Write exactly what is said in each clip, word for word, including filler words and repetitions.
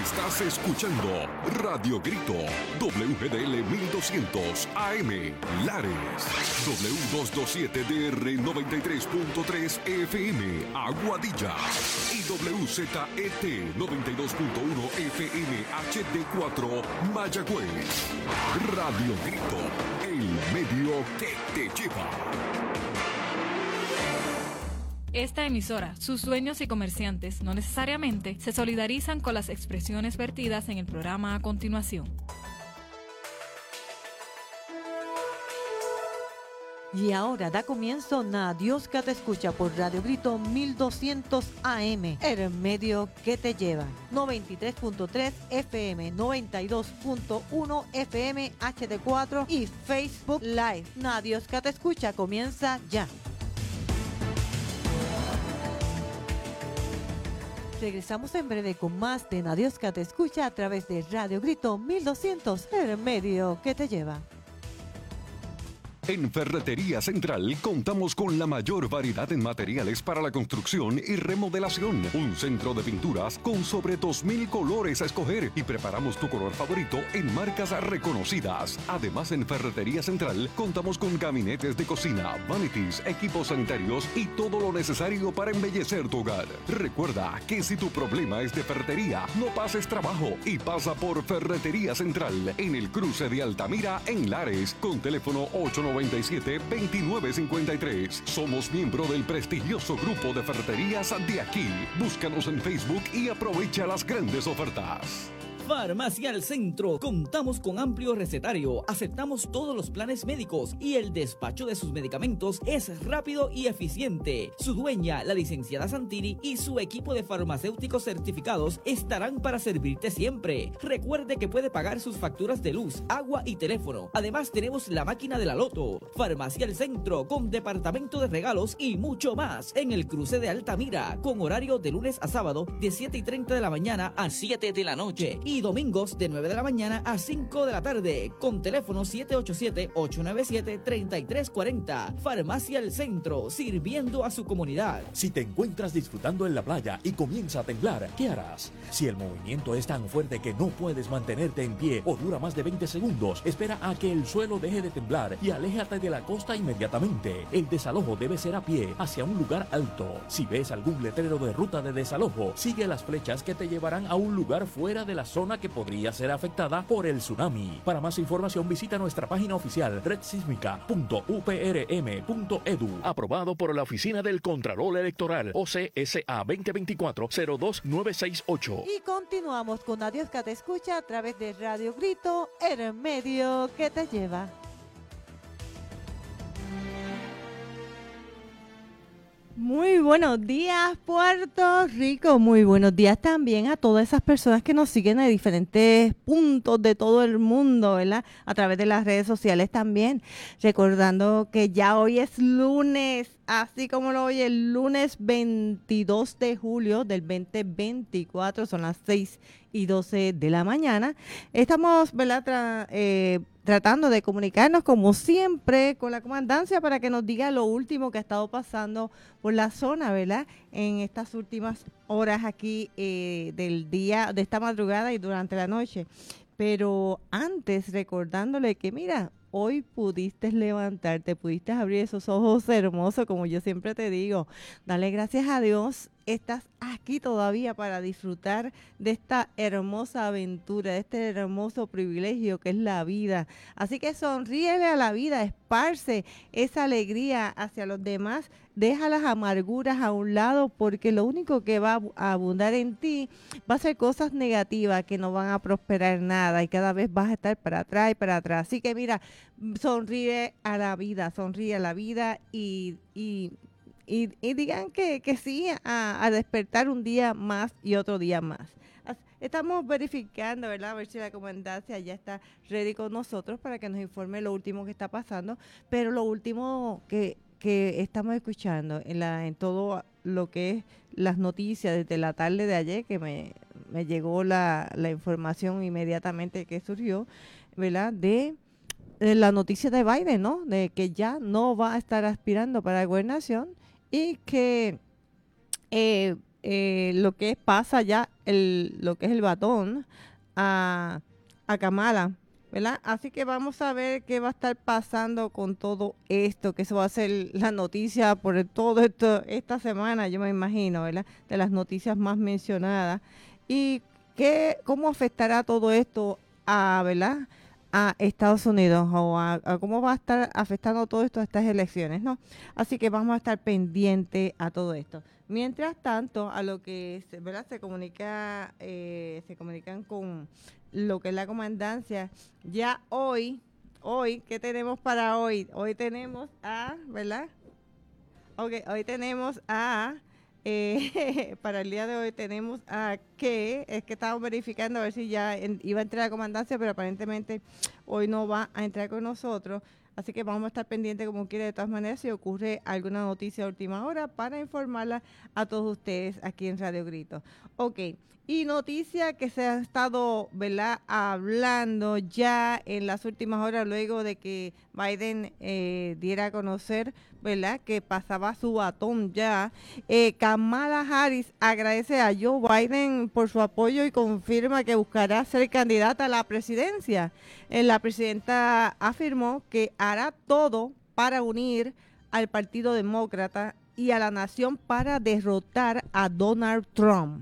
Estás escuchando Radio Grito, W G D L mil doscientos A M, Lares, W doscientos veintisiete D R noventa y tres punto tres F M, Aguadilla, y W Z E T noventa y dos punto uno F M H D cuatro, Mayagüez. Radio Grito, el medio que te lleva. Esta emisora, sus dueños y comerciantes no necesariamente se solidarizan con las expresiones vertidas en el programa a continuación. Y ahora da comienzo Na Dios que te escucha por Radio Grito mil doscientos A M, el medio que te lleva. noventa y tres punto tres F M, noventa y dos punto uno F M H D cuatro y Facebook Live. Na Dios que te escucha comienza ya. Regresamos en breve con más de Na Dios que te escucha a través de Radio Grito mil doscientos, el medio que te lleva. En Ferretería Central contamos con la mayor variedad en materiales para la construcción y remodelación. Un centro de pinturas con sobre dos mil colores a escoger y preparamos tu color favorito en marcas reconocidas. Además, en Ferretería Central contamos con gabinetes de cocina, vanities, equipos sanitarios y todo lo necesario para embellecer tu hogar. Recuerda que si tu problema es de ferretería, no pases trabajo y pasa por Ferretería Central en el cruce de Altamira en Lares con teléfono ocho nueve siete, veintinueve cincuenta y tres. Somos miembro del prestigioso grupo de ferreterías de aquí. Búscanos en Facebook y aprovecha las grandes ofertas. Farmacia al Centro. Contamos con amplio recetario, aceptamos todos los planes médicos y el despacho de sus medicamentos es rápido y eficiente. Su dueña, la licenciada Santini, y su equipo de farmacéuticos certificados estarán para servirte siempre. Recuerde que puede pagar sus facturas de luz, agua y teléfono. Además tenemos la máquina de la loto. Farmacia al Centro con departamento de regalos y mucho más en el cruce de Altamira con horario de lunes a sábado de siete y treinta de la mañana a siete de la noche y domingos de nueve de la mañana a cinco de la tarde con teléfono siete ocho siete, ocho nueve siete, tres tres cuatro cero. Farmacia El Centro, sirviendo a su comunidad. Si te encuentras disfrutando en la playa y comienza a temblar, ¿qué harás? Si el movimiento es tan fuerte que no puedes mantenerte en pie o dura más de veinte segundos, espera a que el suelo deje de temblar y aléjate de la costa inmediatamente. El desalojo debe ser a pie, hacia un lugar alto. Si ves algún letrero de ruta de desalojo, sigue las flechas que te llevarán a un lugar fuera de la zona que podría ser afectada por el tsunami. Para más información visita nuestra página oficial red sísmica punto u p r m punto e d u. Aprobado por la Oficina del Contralor Electoral O C S A veinte veinticuatro cero dos nueve seis ocho. Y continuamos con Na Dios que te escucha a través de Radio Grito, el medio que te lleva. Muy buenos días, Puerto Rico. Muy buenos días también a todas esas personas que nos siguen en diferentes puntos de todo el mundo, ¿verdad? A través de las redes sociales también. Recordando que ya hoy es lunes, así como lo oye, el lunes veintidós de julio del veinte veinticuatro, son las seis y doce de la mañana. Estamos, ¿verdad? Tra- eh, tratando de comunicarnos como siempre con la comandancia para que nos diga lo último que ha estado pasando por la zona, ¿verdad? En estas últimas horas aquí eh, del día, de esta madrugada y durante la noche. Pero antes recordándole que mira, hoy pudiste levantarte, pudiste abrir esos ojos hermosos, como yo siempre te digo. Dale gracias a Dios, estás aquí todavía para disfrutar de esta hermosa aventura, de este hermoso privilegio que es la vida. Así que sonríele a la vida, esparce esa alegría hacia los demás, deja las amarguras a un lado, porque lo único que va a abundar en ti va a ser cosas negativas que no van a prosperar nada y cada vez vas a estar para atrás y para atrás. Así que mira, sonríe a la vida, sonríe a la vida y... y Y, y digan que, que sí a, a despertar un día más y otro día más. Estamos verificando, ¿verdad? A ver si la comandancia ya está ready con nosotros para que nos informe lo último que está pasando. Pero lo último que, que estamos escuchando en, la, en todo lo que es las noticias desde la tarde de ayer, que me, me llegó la, la información inmediatamente que surgió, ¿verdad? De... la noticia de Biden, ¿no? De que ya no va a estar aspirando para la gobernación y que eh, eh, lo que es, pasa ya el, lo que es el batón a, a Kamala, ¿verdad? Así que vamos a ver qué va a estar pasando con todo esto, que eso va a ser la noticia por todo esto esta semana, yo me imagino, ¿verdad? De las noticias más mencionadas. Y qué, cómo afectará todo esto a, ¿verdad?, a Estados Unidos, o a, a cómo va a estar afectando todo esto a estas elecciones, ¿no? Así que vamos a estar pendientes a todo esto. Mientras tanto, a lo que, ¿verdad?, se comunica, eh, se comunican con lo que es la comandancia, ya hoy, hoy, ¿qué tenemos para hoy? Hoy tenemos a, ¿verdad? Ok, hoy tenemos a, eh, para el día de hoy tenemos a que, es que estamos verificando a ver si ya en, iba a entrar a la comandancia, pero aparentemente hoy no va a entrar con nosotros. Así que vamos a estar pendientes como quiera de todas maneras si ocurre alguna noticia de última hora para informarla a todos ustedes aquí en Radio Grito. Ok, y noticia que se ha estado, ¿verdad?, hablando ya en las últimas horas luego de que Biden eh, diera a conocer, ¿verdad?, que pasaba su batón ya. Eh, Kamala Harris agradece a Joe Biden por su apoyo y confirma que buscará ser candidata a la presidencia. Eh, la presidenta afirmó que hará todo para unir al Partido Demócrata y a la nación para derrotar a Donald Trump.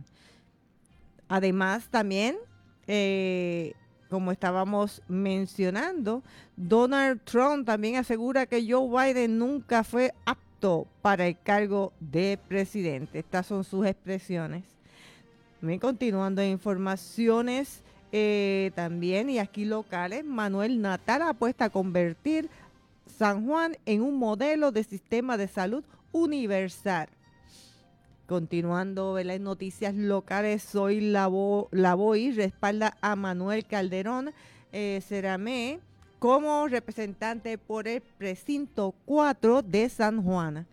Además, también, eh, como estábamos mencionando, Donald Trump también asegura que Joe Biden nunca fue apto para el cargo de presidente. Estas son sus expresiones. También continuando en informaciones eh, también y aquí locales, Manuel Natal apuesta a convertir San Juan en un modelo de sistema de salud universal. Continuando en noticias locales, Soy Lavoy respalda a Manuel Calderón eh, Ceramé como representante por el precinto cuatro de San Juan.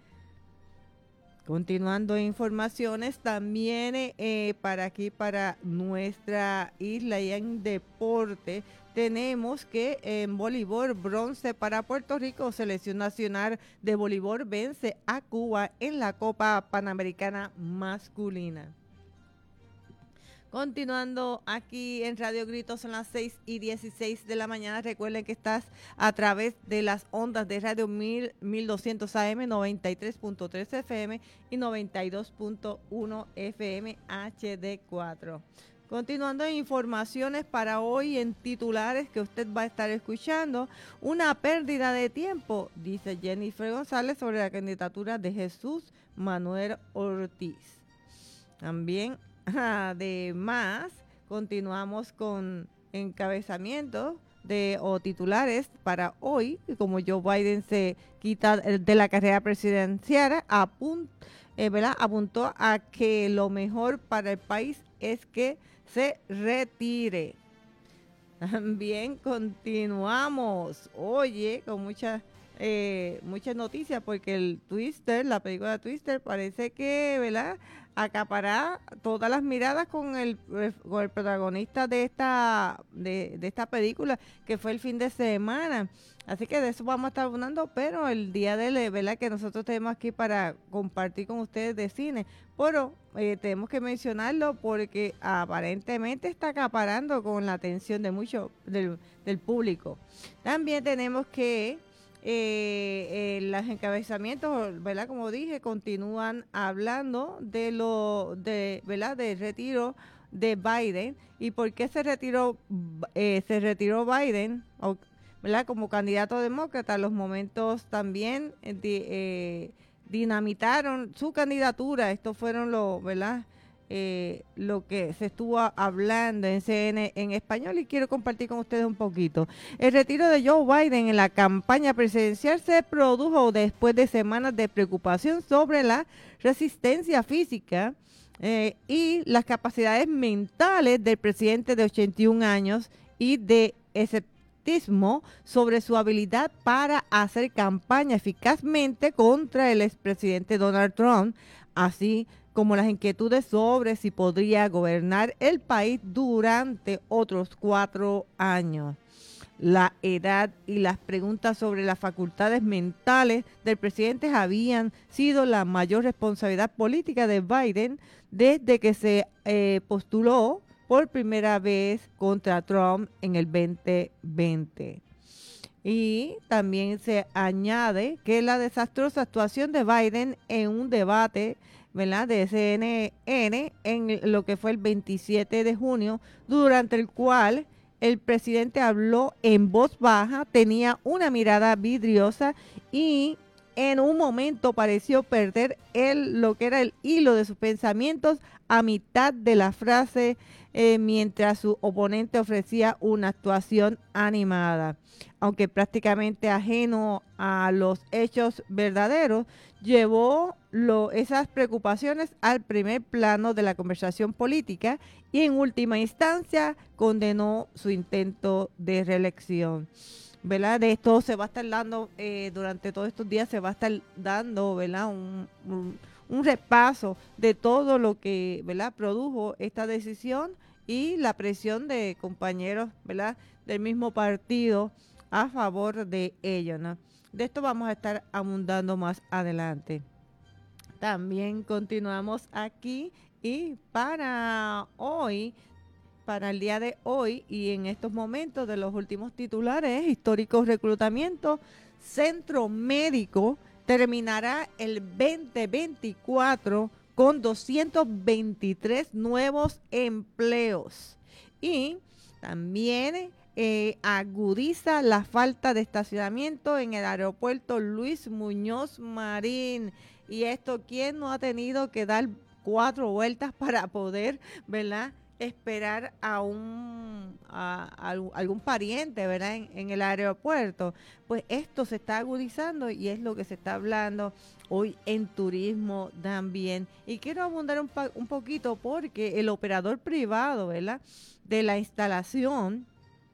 Continuando informaciones, también eh, para aquí, para nuestra isla y en deporte, tenemos que en voleibol bronce para Puerto Rico, Selección Nacional de Voleibol vence a Cuba en la Copa Panamericana Masculina. Continuando aquí en Radio Grito, son las seis y dieciséis de la mañana. Recuerden que estás a través de las ondas de Radio mil, mil doscientos A M, noventa y tres punto tres F M y noventa y dos punto uno F M H D cuatro. Continuando en informaciones para hoy en titulares que usted va a estar escuchando, una pérdida de tiempo, dice Jennifer González sobre la candidatura de Jesús Manuel Ortiz. También, además, continuamos con encabezamientos de o titulares para hoy, y como Joe Biden se quita de la carrera presidencial, apunt, eh, ¿verdad? apuntó a que lo mejor para el país es que se retire. También continuamos, oye, con muchas eh, muchas noticias, porque el Twister, la película Twister, parece que, ¿verdad?, acapará todas las miradas con el, con el protagonista de esta de, de esta película, que fue el fin de semana. Así que de eso vamos a estar hablando, pero el día de, ¿verdad?, que nosotros tenemos aquí para compartir con ustedes de cine. Pero eh, tenemos que mencionarlo porque aparentemente está acaparando con la atención de mucho del, del público. También tenemos que eh, eh, los encabezamientos, ¿verdad?, como dije, continúan hablando de lo de, ¿verdad?, del retiro de Biden y por qué se retiró eh, se retiró Biden, o, ¿verdad?, como candidato demócrata. Los momentos también eh, de, eh, dinamitaron su candidatura. Estos fueron los, ¿verdad?, eh, lo que se estuvo hablando en C N en español, y quiero compartir con ustedes un poquito. El retiro de Joe Biden en la campaña presidencial se produjo después de semanas de preocupación sobre la resistencia física eh, y las capacidades mentales del presidente de ochenta y un años y de escepticismo sobre su habilidad para hacer campaña eficazmente contra el expresidente Donald Trump, así como las inquietudes sobre si podría gobernar el país durante otros cuatro años. la edad y las preguntas sobre las facultades mentales del presidente habían sido la mayor responsabilidad política de Biden desde que se eh, postuló por primera vez contra Trump en el veinte veinte. Y también se añade que la desastrosa actuación de Biden en un debate, ¿verdad?, de C N N en lo que fue el veintisiete de junio, durante el cual el presidente habló en voz baja, tenía una mirada vidriosa y en un momento pareció perder el, lo que era el hilo de sus pensamientos a mitad de la frase, eh, mientras su oponente ofrecía una actuación animada. Aunque prácticamente ajeno a los hechos verdaderos, llevó lo, esas preocupaciones al primer plano de la conversación política y en última instancia condenó su intento de reelección. ¿Verdad? De esto se va a estar dando, eh, durante todos estos días se va a estar dando, ¿verdad?, un, un, un repaso de todo lo que, ¿verdad?, produjo esta decisión y la presión de compañeros, ¿verdad?, del mismo partido a favor de ello, ¿no? De esto vamos a estar abundando más adelante. También continuamos aquí y para hoy, para el día de hoy y en estos momentos de los últimos titulares, históricos reclutamientos, Centro Médico terminará el veinte veinticuatro con doscientos veintitrés nuevos empleos y también eh, agudiza la falta de estacionamiento en el aeropuerto Luis Muñoz Marín. Y esto, ¿quién no ha tenido que dar cuatro vueltas para poder, ¿verdad?, esperar a un a, a algún pariente, ¿verdad?, en, en el aeropuerto? Pues esto se está agudizando y es lo que se está hablando hoy en turismo también. Y quiero abundar un, pa, un poquito porque el operador privado, ¿verdad?, de la instalación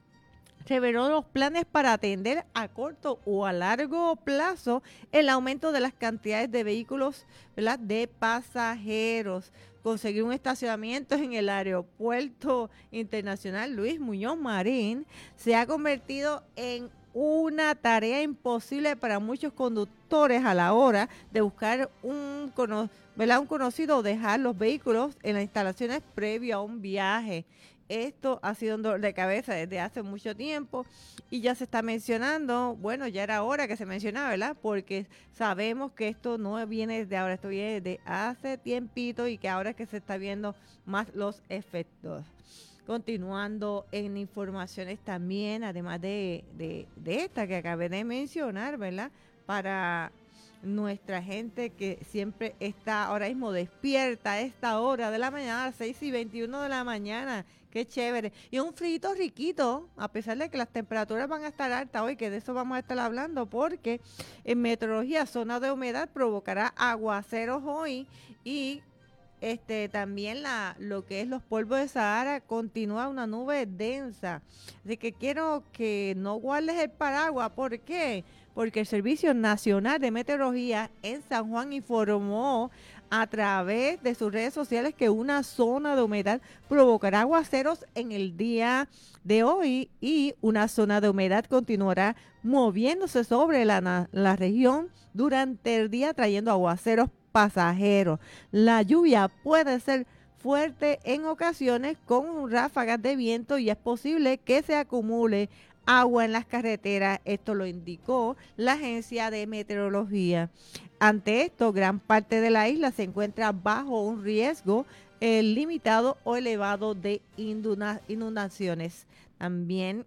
reveló los planes para atender a corto o a largo plazo el aumento de las cantidades de vehículos, ¿verdad?, de pasajeros. Conseguir un estacionamiento en el aeropuerto internacional Luis Muñoz Marín se ha convertido en una tarea imposible para muchos conductores a la hora de buscar un, cono, ¿verdad?, un conocido o dejar los vehículos en las instalaciones previo a un viaje. Esto ha sido un dolor de cabeza desde hace mucho tiempo y ya se está mencionando, bueno, ya era hora que se mencionara, ¿verdad? Porque sabemos que esto no viene desde ahora, esto viene desde hace tiempito y que ahora es que se está viendo más los efectos. Continuando en informaciones también, además de, de, de esta que acabé de mencionar, ¿verdad?, para nuestra gente que siempre está ahora mismo despierta a esta hora de la mañana, a las seis y veintiuno de la mañana. Qué chévere. Y un frío riquito, a pesar de que las temperaturas van a estar altas hoy, que de eso vamos a estar hablando, porque en meteorología, zona de humedad provocará aguaceros hoy y este también la lo que es los polvos de Sahara continúa una nube densa. Así que quiero que no guardes el paraguas. ¿Por qué? Porque el Servicio Nacional de Meteorología en San Juan informó a través de sus redes sociales que una zona de humedad provocará aguaceros en el día de hoy y una zona de humedad continuará moviéndose sobre la, la región durante el día, trayendo aguaceros pasajeros. La lluvia puede ser fuerte en ocasiones con ráfagas de viento y es posible que se acumule agua en las carreteras. Esto lo indicó la Agencia de Meteorología. Ante esto, gran parte de la isla se encuentra bajo un riesgo eh, limitado o elevado de inunda- inundaciones. También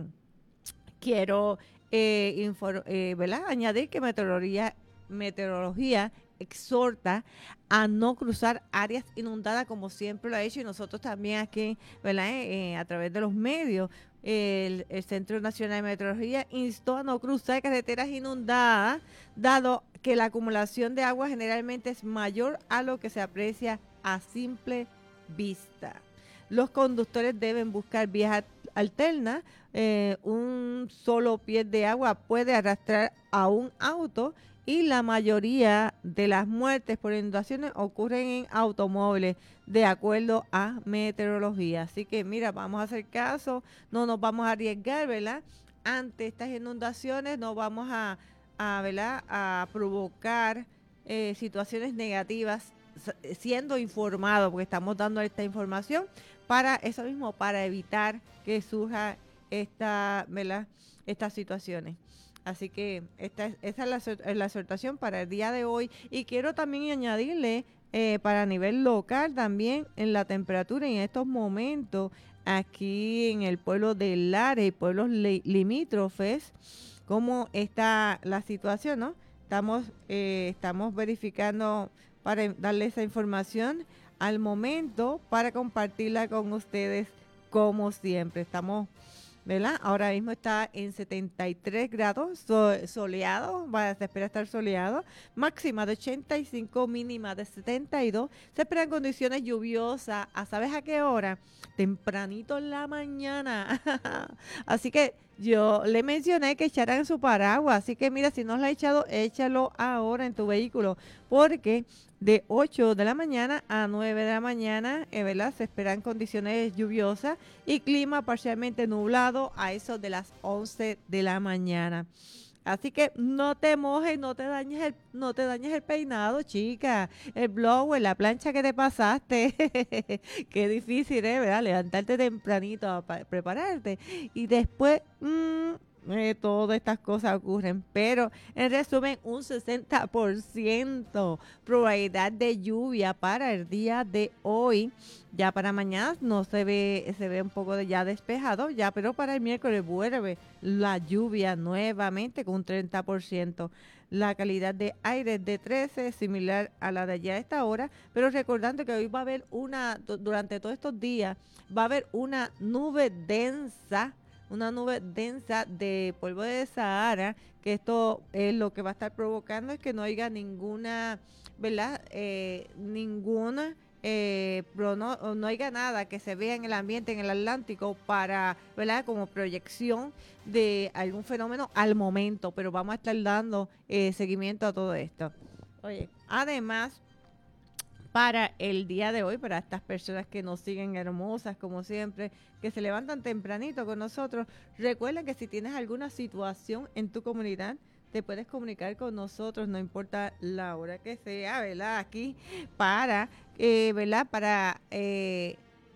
quiero eh, infor- eh, ¿verdad?, añadir que meteorología, meteorología exhorta a no cruzar áreas inundadas como siempre lo ha hecho y nosotros también aquí, ¿verdad?, eh, eh, a través de los medios. El, el Centro Nacional de Meteorología instó a no cruzar carreteras inundadas, dado que la acumulación de agua generalmente es mayor a lo que se aprecia a simple vista. Los conductores deben buscar vías alternas. Eh, un solo pie de agua puede arrastrar a un auto y la mayoría de las muertes por inundaciones ocurren en automóviles, de acuerdo a meteorología. Así que mira, vamos a hacer caso, no nos vamos a arriesgar, ¿verdad?, ante estas inundaciones no vamos a, a, ¿verdad? a provocar eh, situaciones negativas siendo informados, porque estamos dando esta información para eso mismo, para evitar que surja esta, ¿verdad? estas situaciones. Así que esta, esa es la, la exhortación para el día de hoy. Y quiero también añadirle eh, para nivel local también en la temperatura en estos momentos aquí en el pueblo de Lares y pueblos li, limítrofes, cómo está la situación, ¿no? Estamos, eh, estamos verificando para darle esa información al momento para compartirla con ustedes como siempre. Estamos, ¿verdad? Ahora mismo está en setenta y tres grados, so, soleado, va, se espera estar soleado, máxima de ochenta y cinco, mínima de setenta y dos. Se esperan condiciones lluviosas, ¿a sabes a qué hora? Tempranito en la mañana. Así que yo le mencioné que echaran su paraguas, así que mira, si no lo has echado, échalo ahora en tu vehículo, porque de ocho de la mañana a nueve de la mañana, eh, ¿verdad? Se esperan condiciones lluviosas y clima parcialmente nublado a eso de las once de la mañana. Así que no te mojes, no te dañes el, no te dañes el peinado, chica. El blower, la plancha que te pasaste. Qué difícil, ¿eh? ¿verdad? Levantarte tempranito para prepararte. Y después, mmm, eh, todas estas cosas ocurren. Pero, en resumen, un sesenta por ciento probabilidad de lluvia para el día de hoy. Ya para mañana no se ve, se ve un poco de ya despejado, ya, pero para el miércoles vuelve la lluvia nuevamente con un treinta por ciento. La calidad de aire es de trece, similar a la de allá a esta hora, pero recordando que hoy va a haber una, durante todos estos días, va a haber una nube densa, una nube densa de polvo de Sahara, que esto es lo que va a estar provocando es que no haya ninguna, ¿verdad? Eh, ninguna Eh, pero no, no haya nada que se vea en el ambiente, en el Atlántico, para, ¿verdad? Como proyección de algún fenómeno al momento, pero vamos a estar dando eh, seguimiento a todo esto. Oye, además, para el día de hoy, para estas personas que nos siguen hermosas, como siempre, que se levantan tempranito con nosotros, recuerden que si tienes alguna situación en tu comunidad, te puedes comunicar con nosotros, no importa la hora que sea, ¿verdad? Aquí para, eh, ¿verdad? Para eh,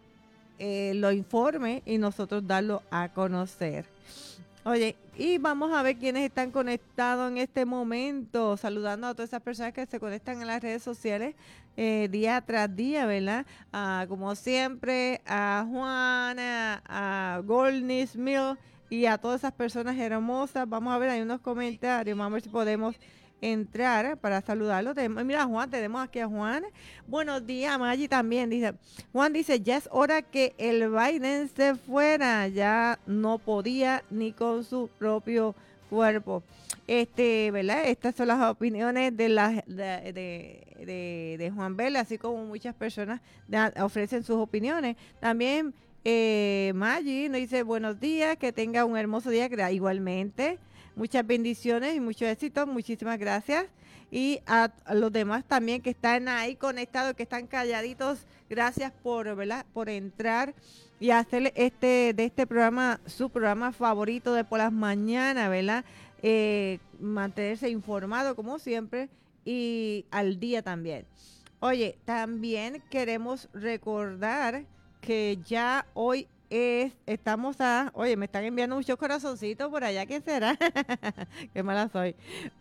eh, lo informe y nosotros darlo a conocer. Oye, y vamos a ver quiénes están conectados en este momento, saludando a todas esas personas que se conectan en las redes sociales eh, día tras día, ¿verdad? Ah, como siempre, a Juana, a Goldnis Mill, y a todas esas personas hermosas. Vamos a ver, hay unos comentarios, vamos a ver si podemos entrar para saludarlos. Mira, Juan, tenemos aquí a Juan. Buenos días, Maggi también dice. Juan dice, ya es hora que el Biden se fuera, ya no podía ni con su propio cuerpo. Este, ¿verdad? Estas son las opiniones de, la, de, de, de, de Juan Bell, así como muchas personas da, ofrecen sus opiniones. También Eh, Maggi nos dice buenos días, que tenga un hermoso día, igualmente, muchas bendiciones y mucho éxito, muchísimas gracias. Y a, a los demás también que están ahí conectados, que están calladitos, gracias por, ¿verdad? por entrar y hacer este de este programa su programa favorito de por las mañanas, ¿verdad? Eh, mantenerse informado como siempre y al día también. Oye, también queremos recordar que ya hoy es, estamos a, oye, me están enviando muchos corazoncitos por allá, ¿qué será? Qué mala soy.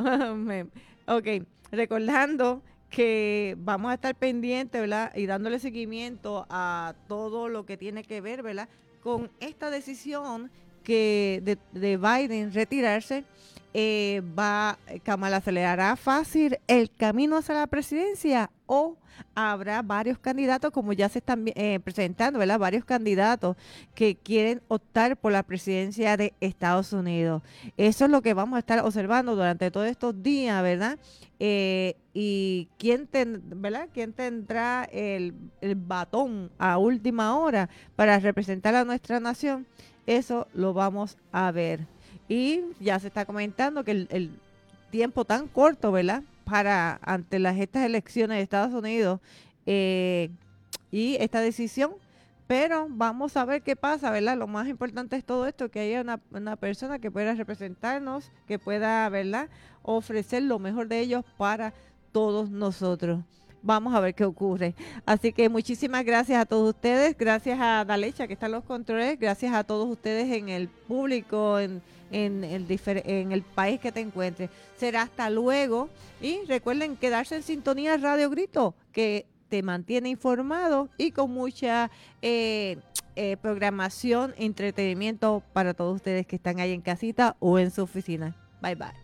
Ok, recordando que vamos a estar pendientes, ¿verdad? Y dándole seguimiento a todo lo que tiene que ver, ¿verdad? Con esta decisión que de, de Biden retirarse, eh, va, Kamala, ¿se le hará fácil el camino hacia la presidencia o habrá varios candidatos, como ya se están eh, presentando, ¿verdad? Varios candidatos que quieren optar por la presidencia de Estados Unidos? Eso es lo que vamos a estar observando durante todos estos días, ¿verdad? Eh, y quién, ten, ¿verdad? ¿Quién tendrá el, el batón a última hora para representar a nuestra nación? Eso lo vamos a ver. Y ya se está comentando que el, el tiempo tan corto, ¿verdad? Para ante las estas elecciones de Estados Unidos eh, y esta decisión pero vamos a ver qué pasa, ¿verdad? Lo más importante es todo esto, que haya una, una persona que pueda representarnos, que pueda, ¿verdad?, ofrecer lo mejor de ellos para todos nosotros. Vamos a ver qué ocurre. Así que muchísimas gracias a todos ustedes, gracias a Dalecha que está en los controles, gracias a todos ustedes en el público, en, en, el, difer- en el país que te encuentres. Será hasta luego y recuerden quedarse en sintonía Radio Grito, que te mantiene informado y con mucha eh, eh, programación, entretenimiento para todos ustedes que están ahí en casita o en su oficina. Bye bye.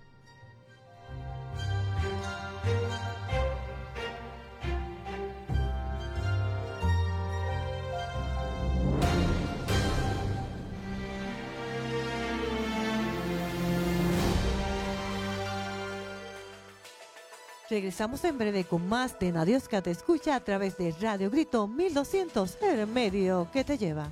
Regresamos en breve con más de Nadiosca Te Escucha a través de Radio Grito mil doscientos, el medio que te lleva.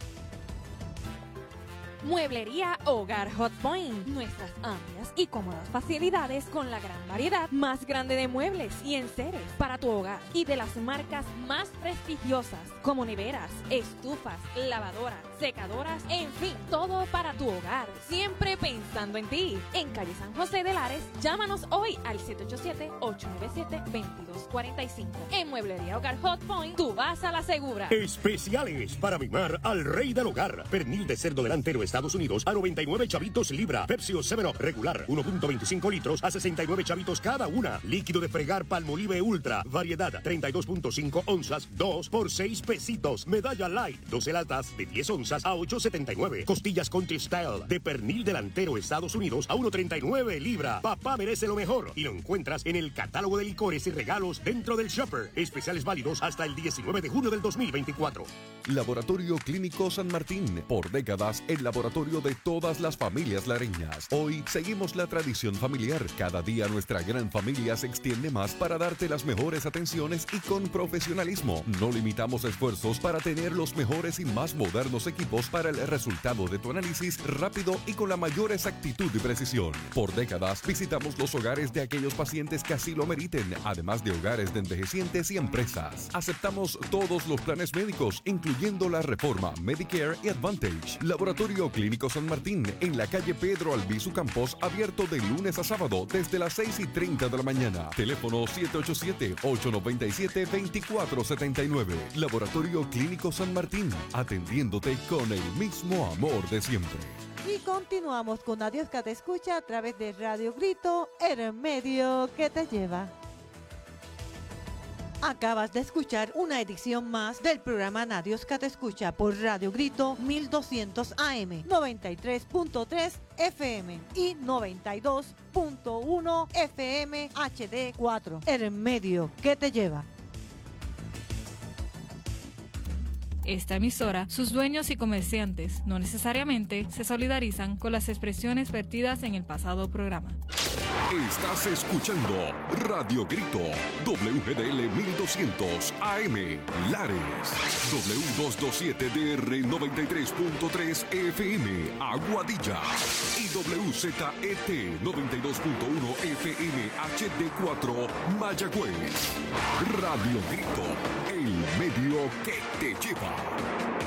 Mueblería Hogar Hot Point. Nuestras amplias y cómodas facilidades con la gran variedad más grande de muebles y enseres para tu hogar y de las marcas más prestigiosas como neveras, estufas, lavadoras, secadoras, en fin, todo para tu hogar. Siempre pensando en ti. En calle San José de Lares, llámanos hoy al siete ocho siete, ocho nueve siete, dos dos cuatro cinco. En Mueblería Hogar Hot Point, tú vas a la segura. Especiales para mimar al rey del hogar. Pernil de cerdo delantero Estados Unidos a noventa y nueve chavitos libra. Pepsi o seven Up regular uno punto veinticinco litros a sesenta y nueve chavitos cada una. Líquido de fregar Palmolive Ultra. Variedad treinta y dos punto cinco onzas, dos por seis pesitos. Medalla Light, doce latas de diez onzas a ocho setenta y nueve. Costillas Country Style de pernil delantero Estados Unidos a uno treinta y nueve libra. Papá merece lo mejor y lo encuentras en el catálogo de licores y regalos dentro del Shopper. Especiales válidos hasta el diecinueve de junio del dos mil veinticuatro. Laboratorio Clínico San Martín, por décadas el laboratorio de todas las familias lareñas. Hoy seguimos la tradición familiar. Cada día nuestra gran familia se extiende más para darte las mejores atenciones y con profesionalismo. No limitamos esfuerzos para tener los mejores y más modernos equipos para el resultado de tu análisis rápido y con la mayor exactitud y precisión. Por décadas visitamos los hogares de aquellos pacientes que así lo meriten, además de hogares de envejecientes y empresas. Aceptamos todos los planes médicos, incluyendo la Reforma, Medicare y Advantage. Laboratorio Clínico San Martín, en la calle Pedro Albizu Campos, abierto de lunes a sábado desde las seis y treinta de la mañana. Teléfono siete ocho siete, ocho nueve siete, dos cuatro siete nueve. Laboratorio Clínico San Martín, atendiéndote con el mismo amor de siempre. Y continuamos con Nadiosca Te Escucha a través de Radio Grito, el medio que te lleva. Acabas de escuchar una edición más del programa Nadiosca Te Escucha por Radio Grito mil doscientos A M, noventa y tres punto tres F M y noventa y dos punto uno F M H D cuatro, el medio que te lleva. Esta emisora, sus dueños y comerciantes no necesariamente se solidarizan con las expresiones vertidas en el pasado programa. Estás escuchando Radio Grito, W G D L mil doscientos A M, Lares, W doscientos veintisiete D R noventa y tres punto tres F M, Aguadilla, y W Z E T noventa y dos punto uno F M H D cuatro, Mayagüez. Radio Grito, el medio que te lleva.